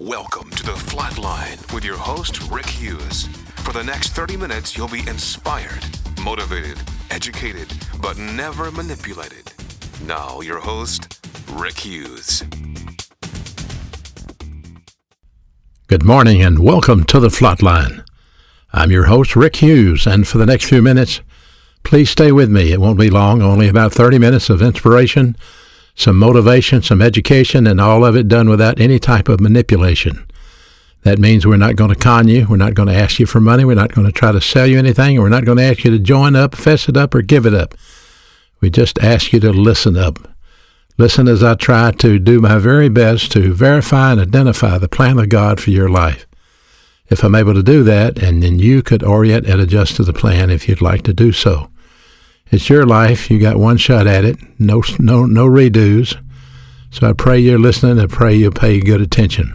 Welcome to The Flatline with your host, Rick Hughes. For the next 30 minutes, you'll be inspired, motivated, educated, but never manipulated. Now, your host, Rick Hughes. Good morning and welcome to The Flatline. I'm your host, Rick Hughes, and for the next few minutes, please stay with me. It won't be long, only about 30 minutes of inspiration, some motivation, some education, and all of it done without any type of manipulation. That means we're not going to con you. We're not going to ask you for money. We're not going to try to sell you anything. And we're not going to ask you to join up, fess it up, or give it up. We just ask you to listen up. Listen as I try to do my very best to verify and identify the plan of God for your life. If I'm able to do that, and then you could orient and adjust to the plan if you'd like to do so. It's your life. You got one shot at it. No redos. So I pray you're listening. I pray you pay good attention.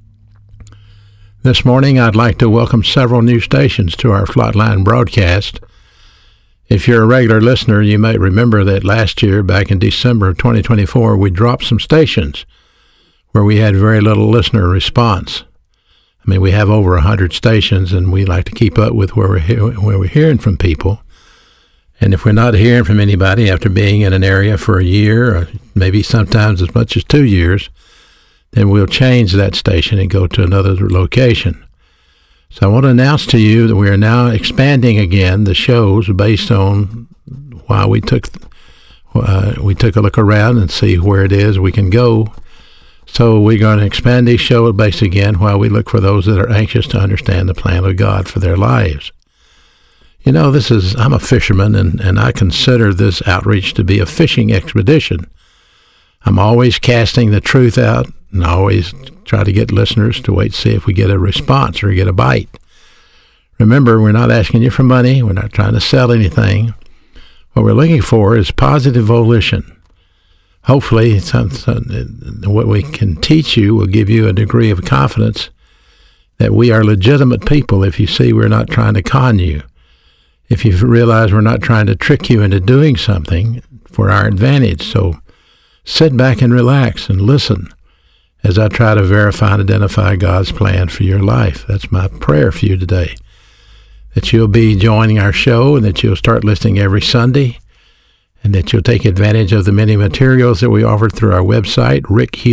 This morning, I'd like to welcome several new stations to our Flatline broadcast. If you're a regular listener, you might remember that last year, back in December of 2024, we dropped some stations where we had very little listener response. I mean, we have over 100 stations, and we like to keep up with where we're hearing from people. And if we're not hearing from anybody after being in an area for a year, or maybe sometimes as much as 2 years, then we'll change that station and go to another location. So I want to announce to you that we are now expanding again the shows based on why we took a look around and see where it is we can go. So we're going to expand these shows based again while we look for those that are anxious to understand the plan of God for their lives. You know, I'm a fisherman, and I consider this outreach to be a fishing expedition. I'm always casting the truth out, and I always try to get listeners to wait to see if we get a response or get a bite. Remember, we're not asking you for money. We're not trying to sell anything. What we're looking for is positive volition. Hopefully, what we can teach you will give you a degree of confidence that we are legitimate people if you see we're not trying to con you. If you realize we're not trying to trick you into doing something for our advantage. So sit back and relax and listen as I try to verify and identify God's plan for your life. That's my prayer for you today, that you'll be joining our show and that you'll start listening every Sunday and that you'll take advantage of the many materials that we offer through our website,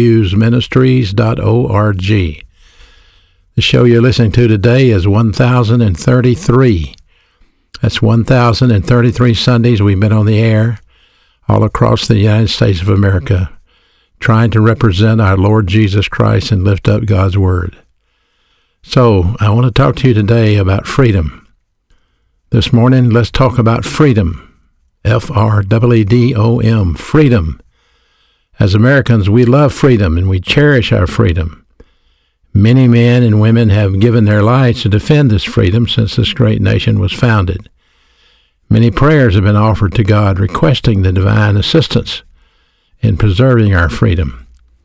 rickhughesministries.org. The show you're listening to today is 1033. That's 1,033 Sundays we've been on the air all across the United States of America, trying to represent our Lord Jesus Christ and lift up God's Word. So I want to talk to you today about freedom. This morning, let's talk about freedom. F-R-E-E-D-O-M, freedom. As Americans, we love freedom and we cherish our freedom. Many men and women have given their lives to defend this freedom since this great nation was founded. Many prayers have been offered to God requesting the divine assistance in preserving our freedom.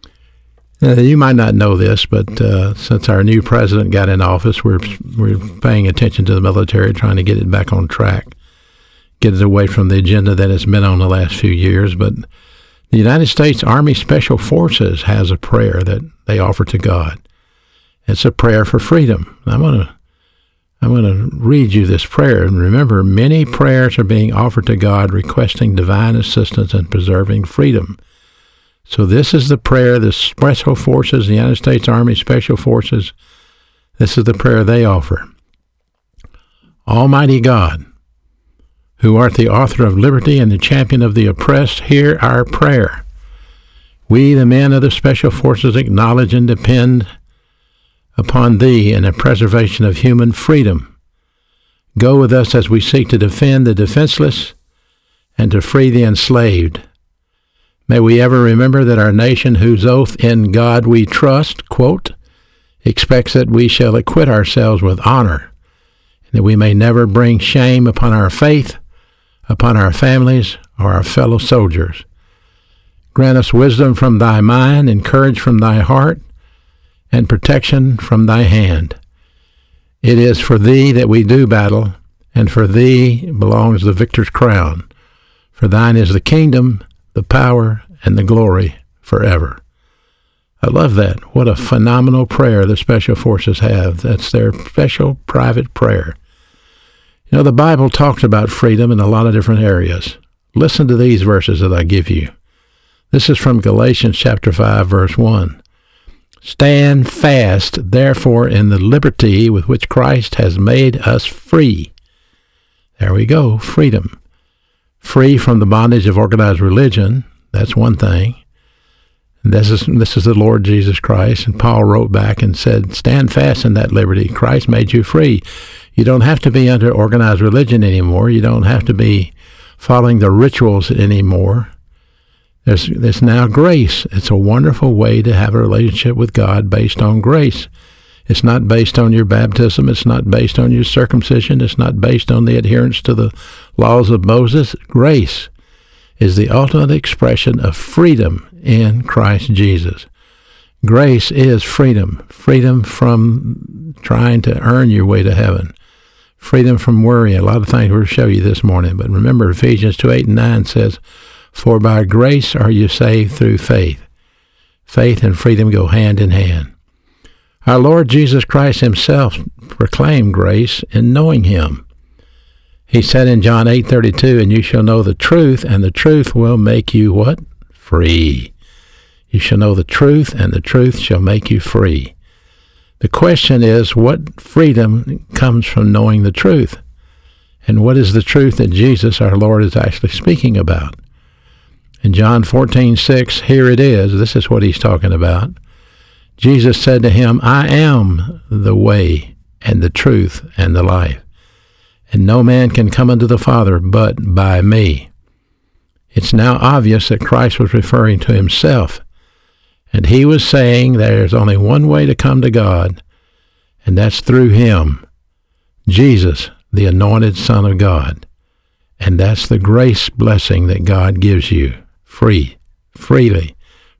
You might not know this, but since our new president got in office, we're paying attention to the military, trying to get it back on track, get it away from the agenda that it's been on the last few years. But the United States Army Special Forces has a prayer that they offer to God. It's a prayer for freedom. I'm going to read you this prayer. And remember, many prayers are being offered to God requesting divine assistance in preserving freedom. So this is the prayer the Special Forces, the United States Army Special Forces, this is the prayer they offer. Almighty God, who art the author of liberty and the champion of the oppressed, hear our prayer. We, the men of the Special Forces, acknowledge and depend upon Thee in the preservation of human freedom. Go with us as we seek to defend the defenseless and to free the enslaved. May we ever remember that our nation, whose oath in God we trust, quote, expects that we shall acquit ourselves with honor, and that we may never bring shame upon our faith, upon our families, or our fellow soldiers. Grant us wisdom from Thy mind and courage from Thy heart, and protection from Thy hand. It is for Thee that we do battle, and for Thee belongs the victor's crown. For Thine is the kingdom, the power, and the glory forever. I love that. What a phenomenal prayer the Special Forces have. That's their special private prayer. You know, the Bible talks about freedom in a lot of different areas. Listen to these verses that I give you. This is from Galatians chapter 5, verse 1. Stand fast, therefore, in the liberty with which Christ has made us free. There we go, freedom. Free from the bondage of organized religion. That's one thing. This is the Lord Jesus Christ. And Paul wrote back and said, stand fast in that liberty. Christ made you free. You don't have to be under organized religion anymore. You don't have to be following the rituals anymore. There's now grace. It's a wonderful way to have a relationship with God based on grace. It's not based on your baptism. It's not based on your circumcision. It's not based on the adherence to the laws of Moses. Grace is the ultimate expression of freedom in Christ Jesus. Grace is freedom. Freedom from trying to earn your way to heaven. Freedom from worry. A lot of things we'll show you this morning. But remember, Ephesians 2:8 and 9 says, for by grace are you saved through faith. Faith and freedom go hand in hand. Our Lord Jesus Christ himself proclaimed grace in knowing him. He said in John 8:32, and you shall know the truth, and the truth will make you what? Free. You shall know the truth, and the truth shall make you free. The question is, what freedom comes from knowing the truth? And what is the truth that Jesus, our Lord, is actually speaking about? In John 14:6, here it is. This is what he's talking about. Jesus said to him, I am the way and the truth and the life, and no man can come unto the Father but by me. It's now obvious that Christ was referring to himself, and he was saying there's only one way to come to God, and that's through him, Jesus, the anointed Son of God. And that's the grace blessing that God gives you, freely.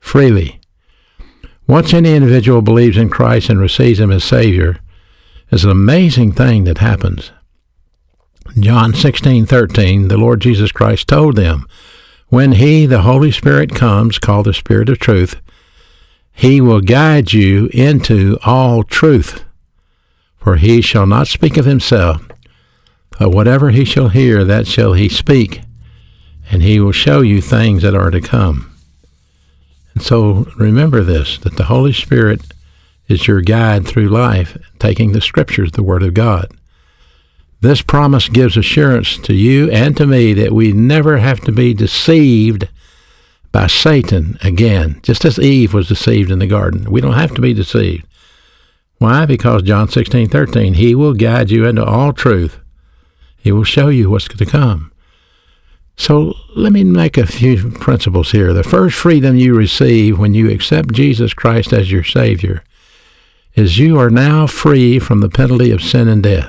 Once any individual believes in Christ and receives him as Savior, there's an amazing thing that happens. John 16:13, the Lord Jesus Christ told them, when he, the Holy Spirit, comes, called the Spirit of Truth, he will guide you into all truth. For he shall not speak of himself, but whatever he shall hear, that shall he speak, and he will show you things that are to come. And so remember this, that the Holy Spirit is your guide through life, taking the Scriptures, the Word of God. This promise gives assurance to you and to me that we never have to be deceived by Satan again, just as Eve was deceived in the garden. We don't have to be deceived. Why? Because John 16:13, he will guide you into all truth. He will show you what's to come. So let me make a few principles here. The first freedom you receive when you accept Jesus Christ as your Savior is you are now free from the penalty of sin and death.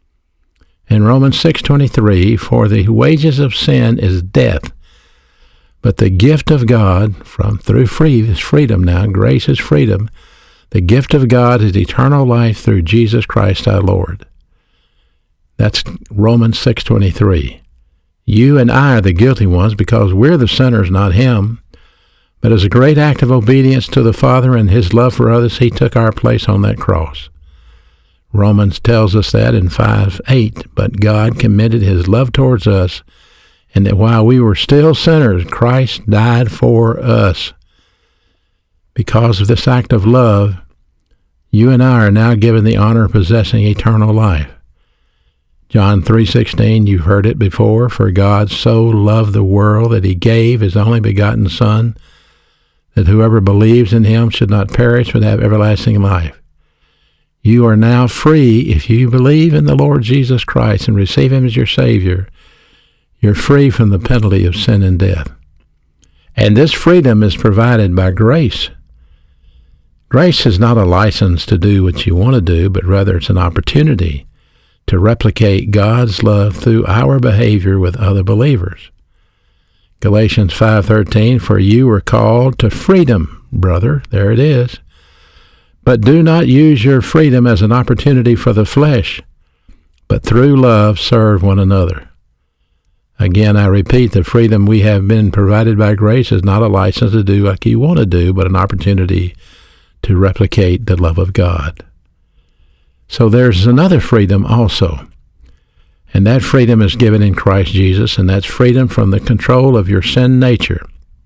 In Romans 6:23, for the wages of sin is death, but the gift of God through freedom now, grace is freedom. The gift of God is eternal life through Jesus Christ our Lord. That's Romans 6:23. You and I are the guilty ones because we're the sinners, not him. But as a great act of obedience to the Father and his love for others, he took our place on that cross. Romans tells us that in 5:8. But God commended his love towards us, and that while we were still sinners, Christ died for us. Because of this act of love, you and I are now given the honor of possessing eternal life. John 3:16, you've heard it before, for God so loved the world that he gave his only begotten Son, that whoever believes in him should not perish but have everlasting life. You are now free if you believe in the Lord Jesus Christ and receive him as your Savior. You're free from the penalty of sin and death. And this freedom is provided by grace. Grace is not a license to do what you want to do, but rather it's an opportunity to replicate God's love through our behavior with other believers. Galatians 5:13, for you were called to freedom, brother. There it is. But do not use your freedom as an opportunity for the flesh, but through love serve one another. Again, I repeat, the freedom we have been provided by grace is not a license to do like you want to do, but an opportunity to replicate the love of God. So there's another freedom also. And that freedom is given in Christ Jesus, and that's freedom from the control of your sin nature.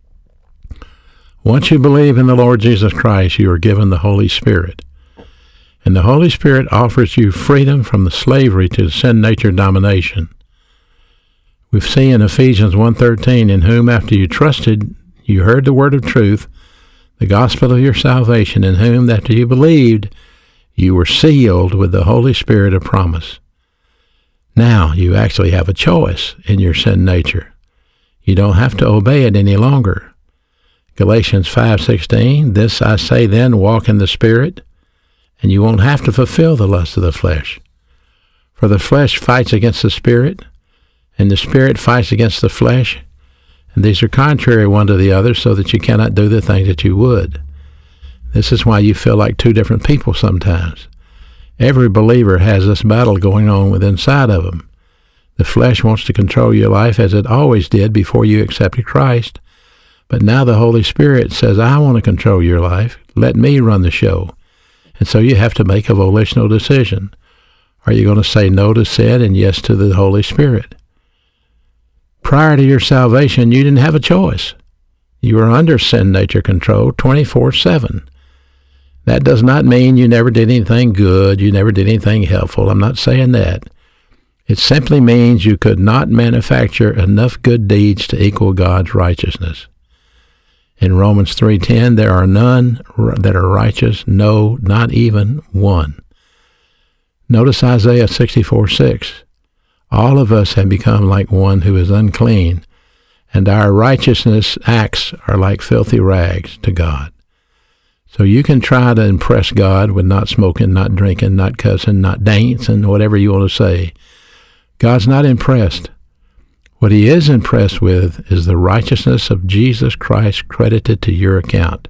Once you believe in the Lord Jesus Christ, you are given the Holy Spirit. And the Holy Spirit offers you freedom from the slavery to sin nature domination. We've seen in Ephesians 1:13, in whom after you trusted, you heard the word of truth, the gospel of your salvation, in whom after you believed, you were sealed with the Holy Spirit of promise. Now you actually have a choice in your sin nature. You don't have to obey it any longer. Galatians 5:16, this I say then, walk in the Spirit, and you won't have to fulfill the lust of the flesh. For the flesh fights against the Spirit, and the Spirit fights against the flesh, and these are contrary one to the other, so that you cannot do the things that you would. This is why you feel like two different people sometimes. Every believer has this battle going on within inside of them. The flesh wants to control your life as it always did before you accepted Christ. But now the Holy Spirit says, I want to control your life. Let me run the show. And so you have to make a volitional decision. Are you going to say no to sin and yes to the Holy Spirit? Prior to your salvation, you didn't have a choice. You were under sin nature control 24/7. That does not mean you never did anything good, you never did anything helpful. I'm not saying that. It simply means you could not manufacture enough good deeds to equal God's righteousness. In Romans 3:10, there are none that are righteous, no, not even one. Notice Isaiah 64:6. All of us have become like one who is unclean, and our righteousness acts are like filthy rags to God. So you can try to impress God with not smoking, not drinking, not cussing, not dancing, whatever you want to say. God's not impressed. What he is impressed with is the righteousness of Jesus Christ credited to your account.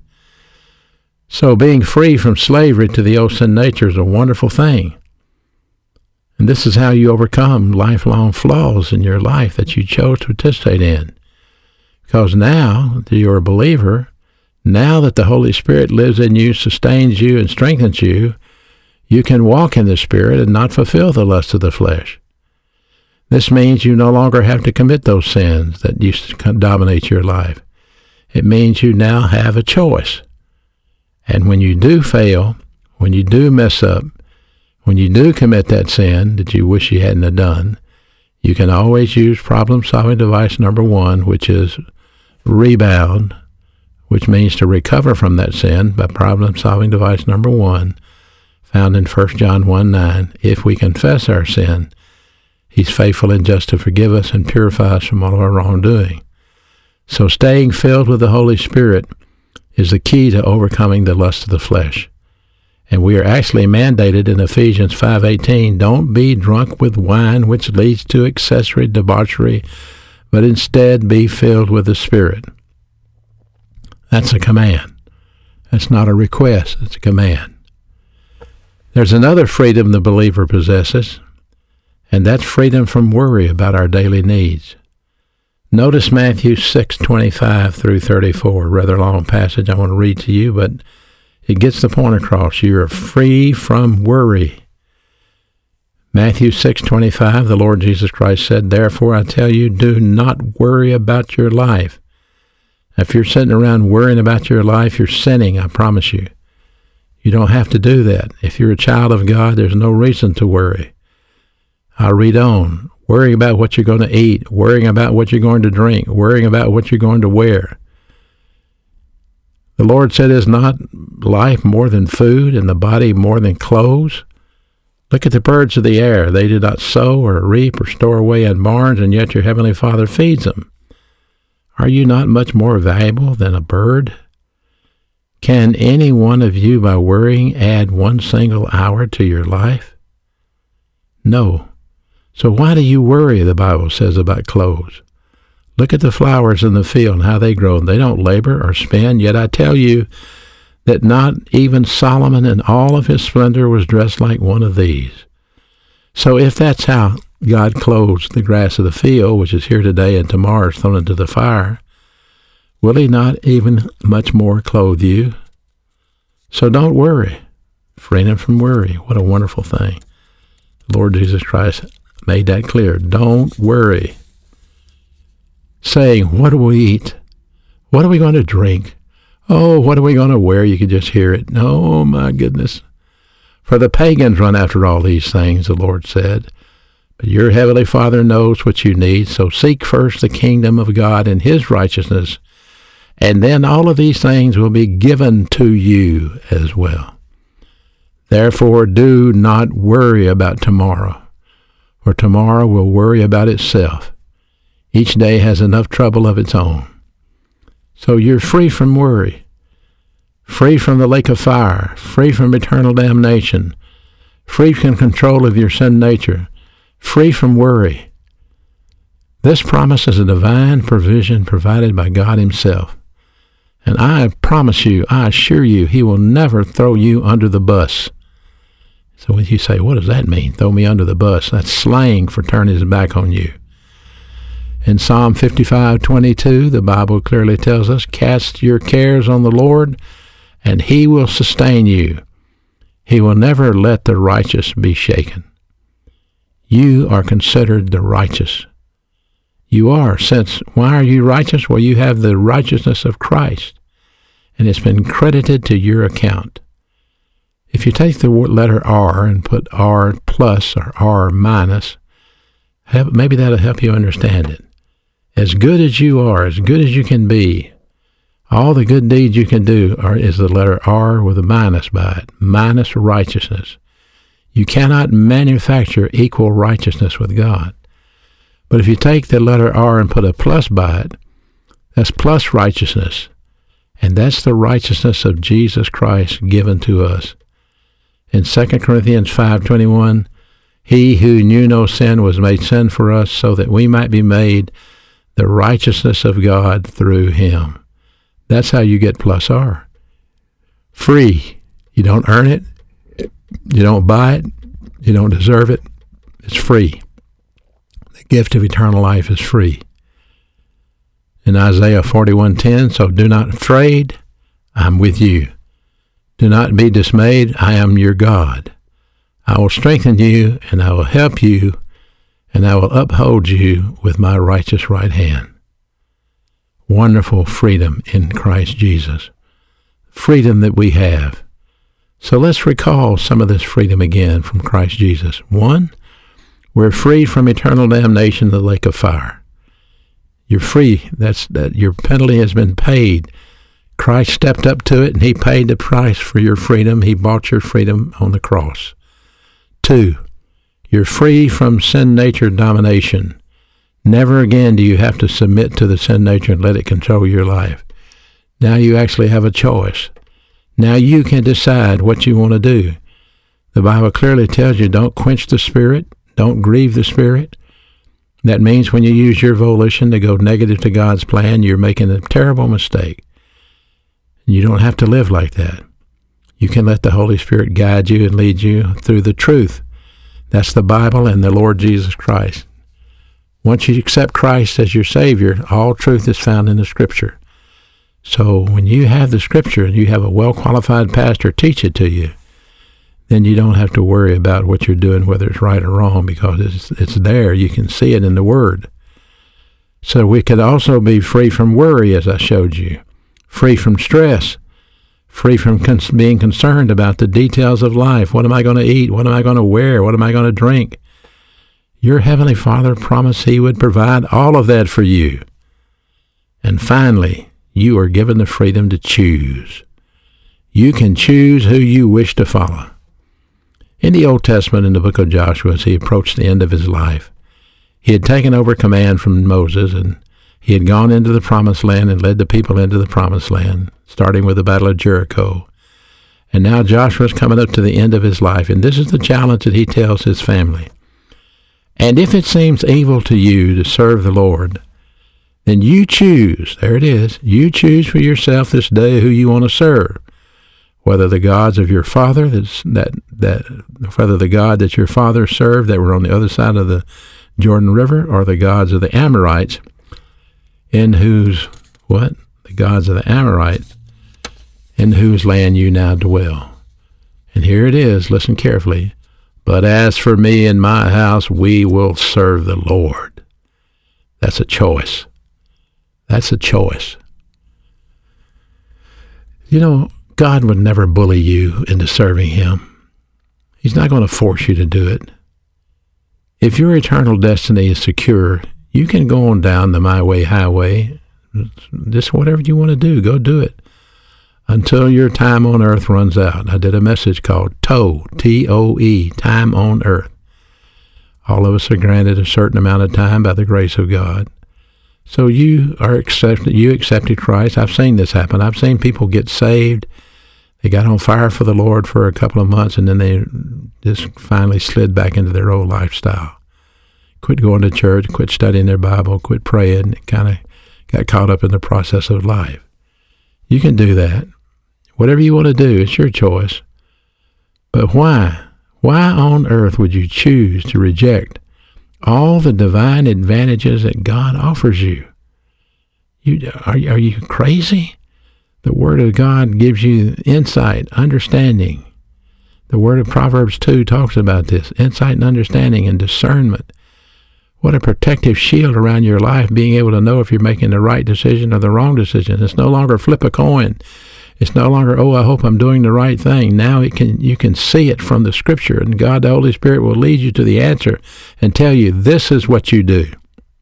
So being free from slavery to the old sin nature is a wonderful thing. And this is how you overcome lifelong flaws in your life that you chose to participate in. Because now that you're a believer, now that the Holy Spirit lives in you, sustains you, and strengthens you, you can walk in the Spirit and not fulfill the lust of the flesh. This means you no longer have to commit those sins that used to dominate your life. It means you now have a choice. And when you do fail, when you do mess up, when you do commit that sin that you wish you hadn't have done, you can always use problem-solving device number 1, which is rebound, which means to recover from that sin by problem-solving device number 1, found in 1 John 1:9. If we confess our sin, he's faithful and just to forgive us and purify us from all of our wrongdoing. So staying filled with the Holy Spirit is the key to overcoming the lust of the flesh. And we are actually mandated in Ephesians 5:18, don't be drunk with wine, which leads to accessory debauchery, but instead be filled with the Spirit. That's a command. That's not a request. It's a command. There's another freedom the believer possesses, and that's freedom from worry about our daily needs. Notice Matthew 6:25 through 34, rather long passage I want to read to you, but it gets the point across. You are free from worry. Matthew 6:25, the Lord Jesus Christ said, therefore I tell you, do not worry about your life. If you're sitting around worrying about your life, you're sinning, I promise you. You don't have to do that. If you're a child of God, there's no reason to worry. I'll read on. Worrying about what you're going to eat, worrying about what you're going to drink, worrying about what you're going to wear. The Lord said, is not life more than food and the body more than clothes? Look at the birds of the air. They do not sow or reap or store away in barns, and yet your heavenly Father feeds them. Are you not much more valuable than a bird? Can any one of you, by worrying, add one single hour to your life? No. So why do you worry, the Bible says, about clothes? Look at the flowers in the field and how they grow. They don't labor or spin, yet I tell you that not even Solomon in all of his splendor was dressed like one of these. So if that's how God clothes the grass of the field, which is here today and tomorrow is thrown into the fire, will he not even much more clothe you? So don't worry. Freedom from worry. What a wonderful thing. The Lord Jesus Christ made that clear. Don't worry. Saying, what do we eat? What are we going to drink? Oh, what are we going to wear? You can just hear it. Oh, my goodness. For the pagans run after all these things, the Lord said. But your heavenly Father knows what you need, so seek first the kingdom of God and his righteousness, and then all of these things will be given to you as well. Therefore, do not worry about tomorrow, for tomorrow will worry about itself. Each day has enough trouble of its own. So you're free from worry, free from the lake of fire, free from eternal damnation, free from control of your sin nature, free from worry. This promise is a divine provision provided by God himself. And I promise you, I assure you, he will never throw you under the bus. So when you say, what does that mean? Throw me under the bus. That's slang for turning his back on you. In Psalm 55:22, the Bible clearly tells us, cast your cares on the Lord, and he will sustain you. He will never let the righteous be shaken. You are considered the righteous. You are, since why are you righteous? Well, you have the righteousness of Christ, and it's been credited to your account. If you take the letter R and put R plus or R minus, maybe that'll help you understand it. As good as you are, as good as you can be, all the good deeds you can do is the letter R with a minus by it, minus righteousness. You cannot manufacture equal righteousness with God. But if you take the letter R and put a plus by it, that's plus righteousness. And that's the righteousness of Jesus Christ given to us. In 2 Corinthians 5:21, he who knew no sin was made sin for us so that we might be made the righteousness of God through him. That's how you get plus R. Free. You don't earn it. You don't buy it. You don't deserve it. It's free. The gift of eternal life is free. In Isaiah 41:10, so do not be afraid, I'm with you. Do not be dismayed, I am your God. I will strengthen you, and I will help you, and I will uphold you with my righteous right hand. Wonderful freedom in Christ Jesus. Freedom that we have. So let's recall some of this freedom again from Christ Jesus. 1, we're free from eternal damnation in the lake of fire. You're free. That your penalty has been paid. Christ stepped up to it, and he paid the price for your freedom. He bought your freedom on the cross. 2, you're free from sin nature domination. Never again do you have to submit to the sin nature and let it control your life. Now you actually have a choice. Now you can decide what you want to do. The Bible clearly tells you don't quench the Spirit, don't grieve the Spirit. That means when you use your volition to go negative to God's plan, you're making a terrible mistake. You don't have to live like that. You can let the Holy Spirit guide you and lead you through the truth. That's the Bible and the Lord Jesus Christ. Once you accept Christ as your Savior, all truth is found in the Scripture. So when you have the Scripture and you have a well-qualified pastor teach it to you, then you don't have to worry about what you're doing, whether it's right or wrong, because it's there. You can see it in the Word. So we could also be free from worry, as I showed you, free from stress, free from being concerned about the details of life. What am I going to eat? What am I going to wear? What am I going to drink? Your Heavenly Father promised he would provide all of that for you. And finally, you are given the freedom to choose. You can choose who you wish to follow. In the Old Testament, in the book of Joshua, as he approached the end of his life, he had taken over command from Moses, and he had gone into the Promised Land and led the people into the Promised Land, starting with the Battle of Jericho. And now Joshua's coming up to the end of his life, and this is the challenge that he tells his family. And if it seems evil to you to serve the Lord, then you choose, there it is, you choose for yourself this day who you want to serve, whether the gods of your father, whether the God that your father served that were on the other side of the Jordan River, or the gods of the Amorites, the gods of the Amorites, in whose land you now dwell. And here it is, listen carefully. But as for me and my house, we will serve the Lord. That's a choice. That's a choice. You know, God would never bully you into serving him. He's not going to force you to do it. If your eternal destiny is secure, you can go on down the My Way Highway. Just whatever you want to do, go do it. Until your time on earth runs out. I did a message called TOE, T-O-E, Time on Earth. All of us are granted a certain amount of time by the grace of God. So you accepted Christ. I've seen this happen. I've seen people get saved. They got on fire for the Lord for a couple of months, and then they just finally slid back into their old lifestyle. Quit going to church, quit studying their Bible, quit praying, and kind of got caught up in the process of life. You can do that. Whatever you want to do, it's your choice. But why? Why on earth would you choose to reject all the divine advantages that God offers you? Are you crazy? The Word of God gives you insight, understanding. The Word of Proverbs 2 talks about this, insight and understanding and discernment. What a protective shield around your life, being able to know if you're making the right decision or the wrong decision. It's no longer flip a coin. It's no longer, I hope I'm doing the right thing. Now you can see it from the Scripture, and God, the Holy Spirit, will lead you to the answer and tell you, this is what you do.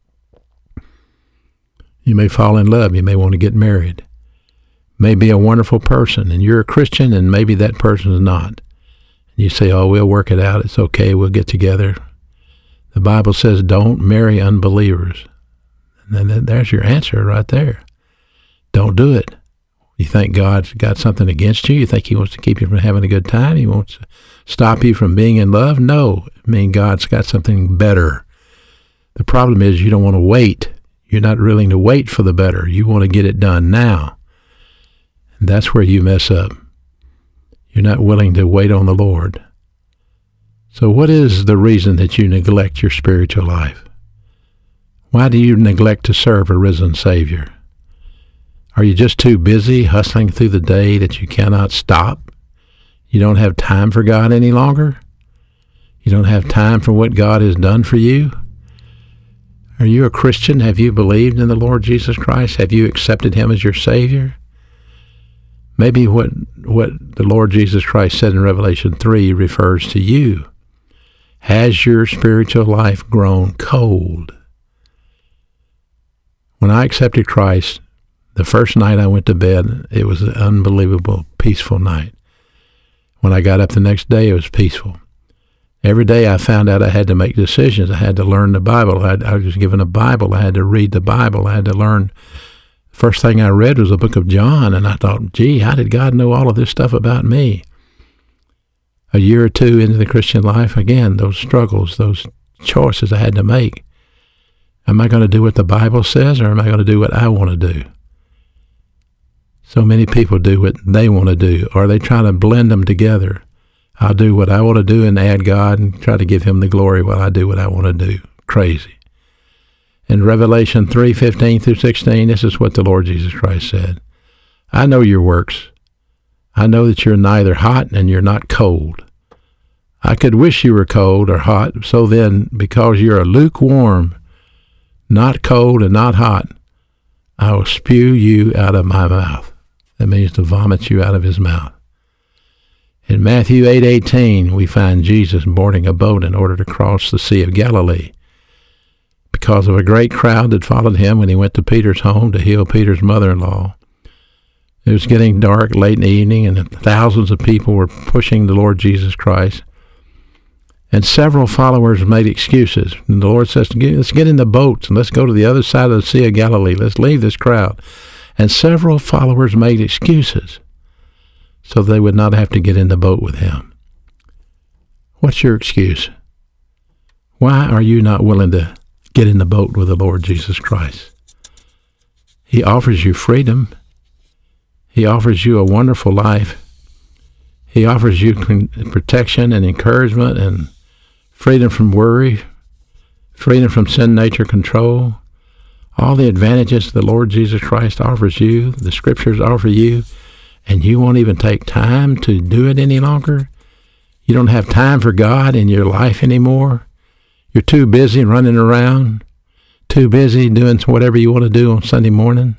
You may fall in love. You may want to get married. May be a wonderful person, and you're a Christian, and maybe that person is not. You say, we'll work it out. It's okay. We'll get together. The Bible says don't marry unbelievers. And there's your answer right there. Don't do it. You think God's got something against you? You think he wants to keep you from having a good time? He wants to stop you from being in love? No. I mean, God's got something better. The problem is you don't want to wait. You're not willing to wait for the better. You want to get it done now. And that's where you mess up. You're not willing to wait on the Lord. So what is the reason that you neglect your spiritual life? Why do you neglect to serve a risen Savior? Are you just too busy hustling through the day that you cannot stop? You don't have time for God any longer? You don't have time for what God has done for you? Are you a Christian? Have you believed in the Lord Jesus Christ? Have you accepted him as your Savior? Maybe what the Lord Jesus Christ said in Revelation 3 refers to you. Has your spiritual life grown cold? When I accepted Christ, the first night I went to bed, it was an unbelievable, peaceful night. When I got up the next day, it was peaceful. Every day I found out I had to make decisions. I had to learn the Bible. I was given a Bible. I had to read the Bible. I had to learn. The first thing I read was the book of John, and I thought, gee, how did God know all of this stuff about me? A year or two into the Christian life, again, those struggles, those choices I had to make. Am I going to do what the Bible says, or am I going to do what I want to do? So many people do what they want to do, or they try to blend them together. I'll do what I want to do and add God and try to give him the glory while I do what I want to do. Crazy. In Revelation 3:15 through 16, this is what the Lord Jesus Christ said. I know your works. I know that you're neither hot and you're not cold. I could wish you were cold or hot, so then, because you're a lukewarm, not cold and not hot, I will spew you out of my mouth. That means to vomit you out of his mouth. In Matthew 8:18, we find Jesus boarding a boat in order to cross the Sea of Galilee. Because of a great crowd that followed him when he went to Peter's home to heal Peter's mother-in-law. It was getting dark late in the evening, and thousands of people were pushing the Lord Jesus Christ. And several followers made excuses. And the Lord says, let's get in the boats and let's go to the other side of the Sea of Galilee. Let's leave this crowd. And several followers made excuses so they would not have to get in the boat with him. What's your excuse? Why are you not willing to get in the boat with the Lord Jesus Christ? He offers you freedom. He offers you a wonderful life. He offers you protection and encouragement and freedom from worry, freedom from sin nature control. All the advantages the Lord Jesus Christ offers you, the Scriptures offer you, and you won't even take time to do it any longer? You don't have time for God in your life anymore? You're too busy running around, too busy doing whatever you want to do on Sunday morning?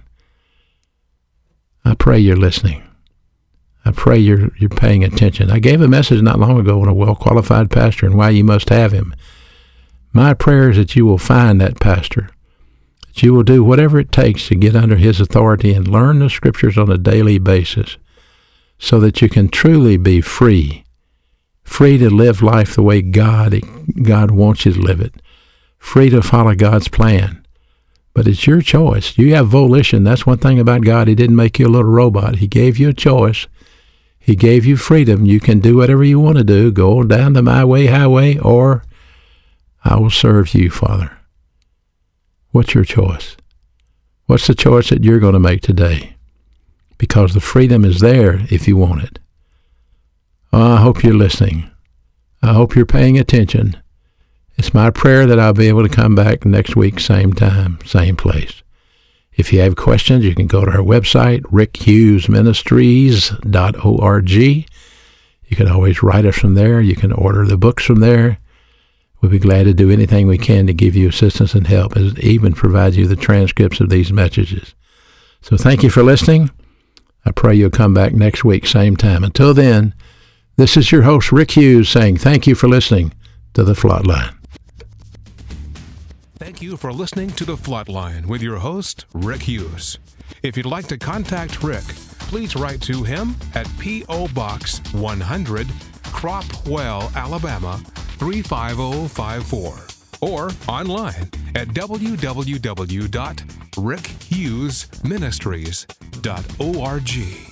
I pray you're listening. I pray you're paying attention. I gave a message not long ago on a well-qualified pastor and why you must have him. My prayer is that you will find that pastor, that you will do whatever it takes to get under his authority and learn the Scriptures on a daily basis so that you can truly be free to live life the way God wants you to live it, free to follow God's plan. But it's your choice. You have volition. That's one thing about God. He didn't make you a little robot. He gave you a choice. He gave you freedom. You can do whatever you want to do. Go down the my way, highway, or I will serve you, Father. What's your choice? What's the choice that you're going to make today? Because the freedom is there if you want it. Oh, I hope you're listening. I hope you're paying attention. It's my prayer that I'll be able to come back next week, same time, same place. If you have questions, you can go to our website, rickhughesministries.org. You can always write us from there. You can order the books from there. We'll be glad to do anything we can to give you assistance and help, and even provide you the transcripts of these messages. So thank you for listening. I pray you'll come back next week, same time. Until then, this is your host, Rick Hughes, saying thank you for listening to The Flatline. Thank you for listening to The Flatline with your host, Rick Hughes. If you'd like to contact Rick, please write to him at P.O. Box 100, Cropwell, Alabama, 35054, or online at www.rickhughesministries.org.